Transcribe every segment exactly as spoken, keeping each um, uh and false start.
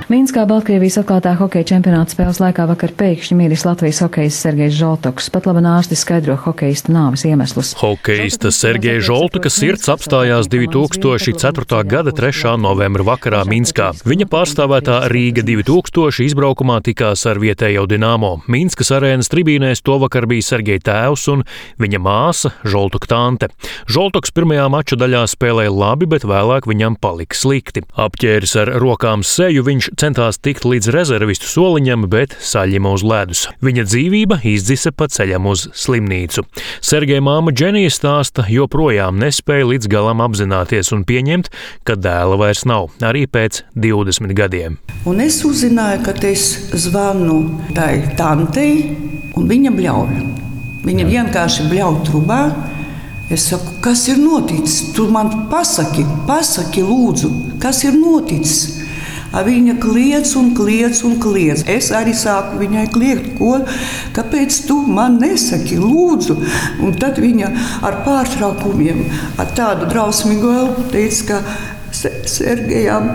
Minskā Baltkrievijas atklātā hokeja čempionāta spēles laikā vakar pēkšņi miris Latvijas hokejs Sergejs Žoltoks. Pat labi ārsti skaidro hokejista nāves iemeslus. Hokejista Sergeja Žoltoka sirds apstājās divi tūkstoši ceturtā gada trešā novembra vakarā Minskā. Viņa pārstāvētā Rīga divi tūkstoši izbraukumā tikās ar vietējo Dinamo. Minskas arēnas tribīnēs to vakar bija Sergeja tēvs un viņa māsa Žoltoka tante. Žoltoks pirmajā mača daļā spēlēja labi, bet vēlāk viņam palika slikti. Apķēris ar rokām seju, viņš centās tikt līdz rezervistu soliņam, bet saļima uz ledus. Viņa dzīvība izdzisa pa ceļam uz slimnīcu. Sergeja māma Dženija stāsta, joprojām nespēja līdz galam apzināties un pieņemt, ka dēla vairs nav, arī pēc divdesmit gadiem. Un es uzzināju, ka es zvanu tai tantei, un viņa bļauj. Viņa vienkārši bļauj trubā. Es saku, kas ir noticis? Tu man pasaki, pasaki lūdzu, kas ir noticis? Viņa kliedz un kliedz un kliedz. Es arī sāku viņai kliegt, ko, kāpēc tu man nesaki, lūdzu? Un tad viņa ar pārtraukumiem, ar tādu drausmīgu elpu teica, ka Sergejam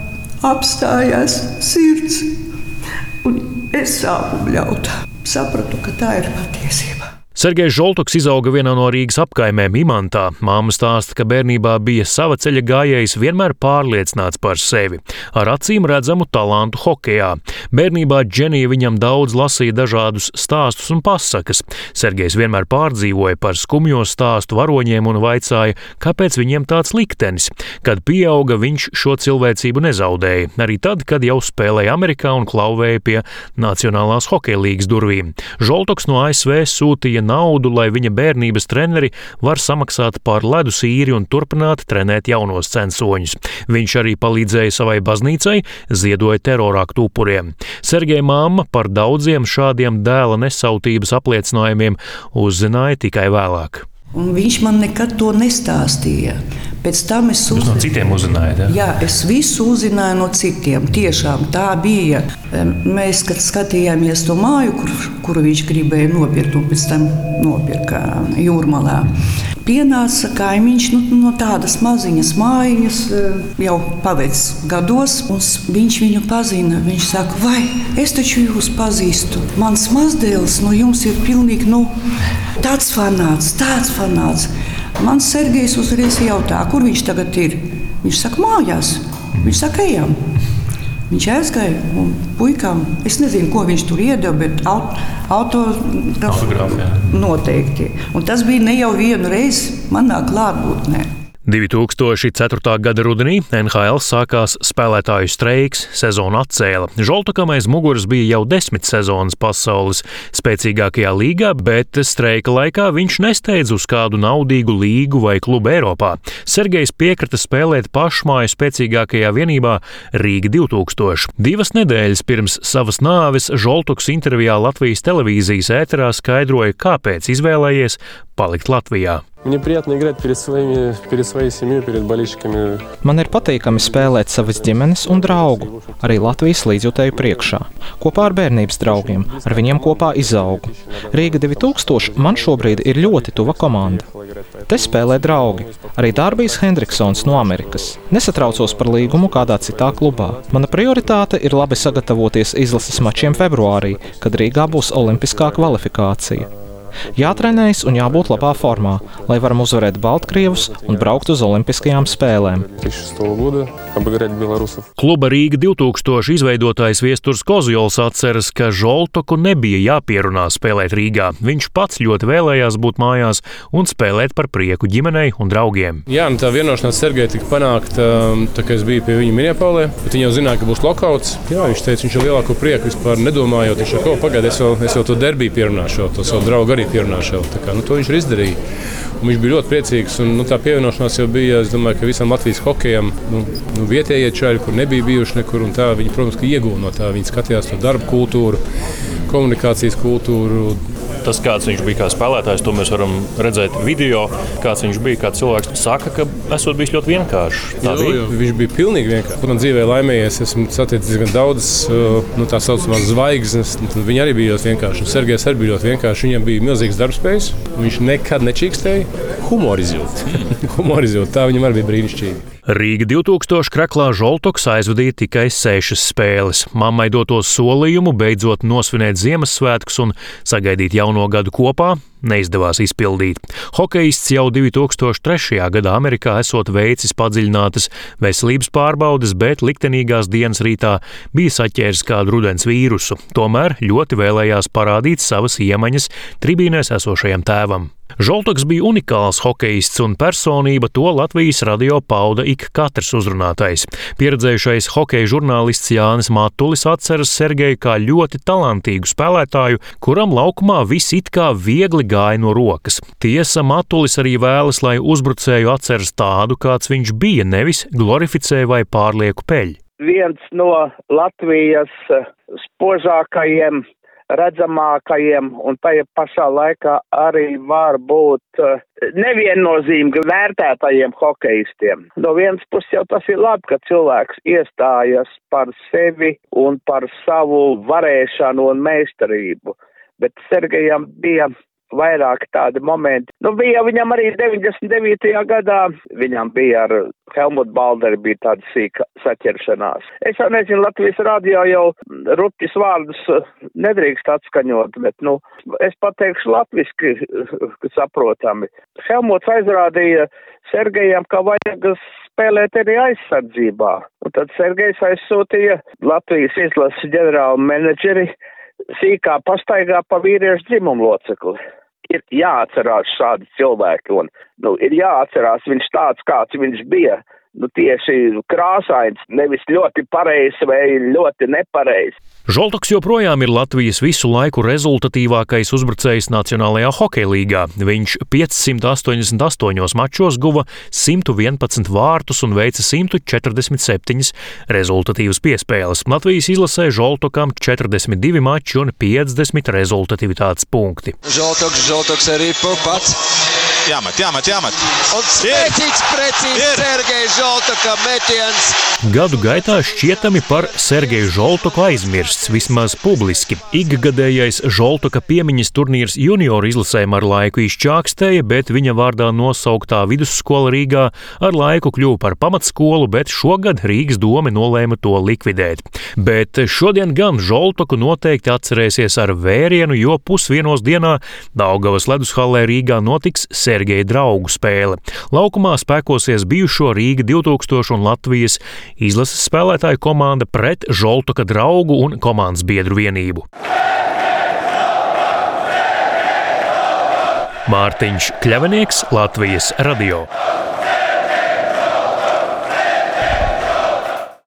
apstājās sirds. Un es sāku bļaut. Sapratu, ka tā ir patiesība. Sergejs Žoltoks izauga vienā no Rīgas apkaimēm Imantā. Māma stāsta, ka bērnībā bija sava ceļa gājējs, vienmēr pārliecināts par sevi, ar acīm redzamu talantu hokejā. Bērnībā Dženija viņam daudz lasīja dažādus stāstus un pasakas. Sergejs vienmēr pārdzīvoja par skumjo stāstu varoņiem un vaicāja, kāpēc viņiem tāds liktenis. Kad pieauga, viņš šo cilvēcību nezaudēja, arī tad, kad jau spēlēja Amerikā un klauvēja pie Nacionālās hokeja līgas durvīm. Žoltoks no A S V sūtīja naudu, lai viņa bērnības treneri var samaksāt par ledus īri un turpināt trenēt jaunos censoņus. Viņš arī palīdzēja savai baznīcai, ziedoja teroraktu upuriem. Sergeja māma par daudziem šādiem dēla nesautības apliecinājumiem uzzināja tikai vēlāk. Un viņš man nekad to nestāstīja. Pēc tam es uzzināju. Jūs no citiem uzzinājāt, ja? Jā, es visu uzzināju no citiem. Tiešām tā bija. Mēs, kad skatījāmies to māju, kur, kuru viņš gribēja nopirkt, un pēc tam nopirka Jūrmalā, pienāca kaimiņš nu, no tādas maziņas mājiņas, jau pavecs gados, un viņš viņu pazina. Viņš saka, vai es taču jūs pazīstu. Mans mazdēls no jums ir pilnīgi, nu, tāds fanāts, tāds fanāts. Mans Sergejs uzreiz jautā, kur viņš tagad ir. Viņš saka, mājās. Viņš saka, ejam. Viņš aizgāja un puikām, es nezinu, ko viņš tur iedeva, bet autogrāfu noteikti. Un tas bija ne jau vienu reizi manā klātbūtnē. divi tūkstoši ceturtā gada rudenī N H L sākās spēlētāju streiks, sezonu atcēla. Žoltokam aiz muguras bija jau desmit sezonas pasaules spēcīgākajā līgā, bet streika laikā viņš nesteidz uz kādu naudīgu līgu vai klubu Eiropā. Sergejs piekrita spēlēt pašmāju spēcīgākajā vienībā Rīga divi tūkstoši. Divas nedēļas pirms savas nāves Žoltoks intervijā Latvijas televīzijas ēterā skaidroja, kāpēc izvēlējies palikt Latvijā. Мне приятно играть перед своими, перед своей семьей, перед болельщиками. Man ir patīkami spēlēt savas ģimenes un draugu, arī Latvijas līdzjutēju priekšā, kopā ar bērnības draugiem, ar viņiem kopā izaugu. Rīga divi tūkstoši man šobrīd ir ļoti tuva komanda. Te spēlē draugi, arī Dārbijs Hendriksons no Amerikas. Nesatraucos par līgumu kādā citā klubā. Mana prioritāte ir labi sagatavoties izlases mačiem februārī, kad Rīgā būs olimpiskā kvalifikācija. Jātrenējas un jābūt labā formā, lai varam uzvarēt Baltkrievus un braukt uz olimpiskajām spēlēm. Kluba Rīga divi tūkstoši izveidotājs Viesturs Kozjols atceras, ka Žoltoku nebija jāpierunā spēlēt Rīgā. Viņš pats ļoti vēlējās būt mājās un spēlēt par prieku ģimenei un draugiem. Jā, tā vienošanās Sergeja tika panākta, tā kā es biju pie viņa Minneapolē, bet viņi jau zināja, ka būs lokauts. Jā, viņš teica, viņš ir lielāko prieku vispār nedomājot. Viņš jau, pagaid, es jau, es jau to derbiju pierunāšu, to savu draugu arī pierunāšu. Tā kā, nu, to viņš ir izdarīja. Un viņš bija ļoti priecīgs. Un, nu, tā pievienošanās jau bija, es domāju, ka visam Latvijas hokejam nu, nu, vietējie čaļi, kur nebija bijuši nekur. Un tā, viņi, protams, ka ieguva no tā. Viņi skatījās to darba kultūru, komunikācijas kultūru. Tas, kāds viņš bija kā spēlētājs, to mēs varam redzēt video. Kāds viņš bija, kā cilvēks saka, ka esot bijis ļoti vienkāršs. Jā, jā, viņš bija pilnīgi vienkāršs. Man dzīvē laimējies, esmu saticis diezgan daudz nu, tā saucamās zvaigznes. Viņi arī bija ļoti vienkārši. Sergejs arī bija ļoti vienkārši. Viņam bija milzīgs darbspējas. Viņš nekad nečīkstēja. Humoru izjūt. Humoru izjūt. Tā viņam arī bija brīnišķīgi. Rīga divtūkstoši kreklā Žoltoks aizvadīja tikai sešas spēles. Mammai doto solījumu beidzot nosvinēt Ziemassvētkus un sagaidīt jauno gadu kopā neizdevās izpildīt. Hokejists jau divi tūkstoši trešajā gadā Amerikā esot veicis padziļinātas veselības pārbaudes, bet liktenīgās dienas rītā bija saķēris kādu rudens vīrusu. Tomēr ļoti vēlējās parādīt savas iemaņas tribīnēs esošajam tēvam. Žoltoks bija unikāls hokejists un personība, to Latvijas radio pauda ik katrs uzrunātais. Pieredzējušais hokeja žurnālists Jānis Matulis atceras Sergeju kā ļoti talantīgu spēlētāju, kuram laukumā viss it kā viegli gāja no rokas. Tiesa, Matulis arī vēlas, lai uzbrucēju atceras tādu, kāds viņš bija, nevis glorificē vai pārlieku peļ. Viens no Latvijas spožākajiem, redzamākajiem un tajā pašā laikā arī var būt neviennozīmīgi vērtētajiem hokejistiem. No vienas puses jau tas ir labi, ka cilvēks iestājas par sevi un par savu varēšanu un meistarību, bet Sergejam bija vairāk tādi momenti. Nu, bija viņam arī deviņdesmit devītajā gadā, viņam bija ar Helmutu Balderi bija tāda sīka saķeršanās. Es jau nezinu, Latvijas radio jau rupjas vārdus nedrīkst atskaņot, bet, nu, es pateikšu latviski saprotami. Helmuts aizrādīja Sergejam, ka vajag spēlēt arī aizsardzībā. Un tad Sergejs aizsūtīja Latvijas izlases ģenerālu menedžeri sīkā pastaigā pa vīriešu dzimumu locekli. Ir jāatcerās šādi cilvēki un nu, ir jāatcerās viņš tāds, kāds viņš bija. Nu, tieši krāsains, nevis ļoti pareizs vai ļoti nepareizs. Žoltoks joprojām ir Latvijas visu laiku rezultatīvākais uzbrucējs Nacionālajā hokeja līgā. Viņš piecsimt astoņdesmit astoņos mačos guva simt vienpadsmit vārtus un veica simt četrdesmit septiņas rezultatīvas piespēles. Latvijas izlasē Žoltokam četrdesmit divi mači un piecdesmit rezultatīvitātes punkti. Žoltoks, Žoltoks arī pats. Jāmet, jāmet, jāmet. Un spēcīgs, precīzs Sergeja Žoltoka metiens. Gadu gaitā šķietami par Sergeju Žoltoku aizmirsts, vismaz publiski. Ikgadējais Žoltoka piemiņas turnīrs junioru izlasēm ar laiku izčākstēja, bet viņa vārdā nosauktā vidusskola Rīgā ar laiku kļuva par pamatskolu, bet šogad Rīgas dome nolēma to likvidēt. Bet šodien gan Žoltoku noteikti atcerēsies ar vērienu, jo pusvienos dienā Daugavas ledushallē Rīgā notiks Sergeja draugu spēle. Laukumā spēkosies bijušo Rīga divtūkstoši un Latvijas izlases spēlētāju komanda pret Žoltoka draugu un komandas biedru vienību. Mārtiņš Kļavinieks, Latvijas radio.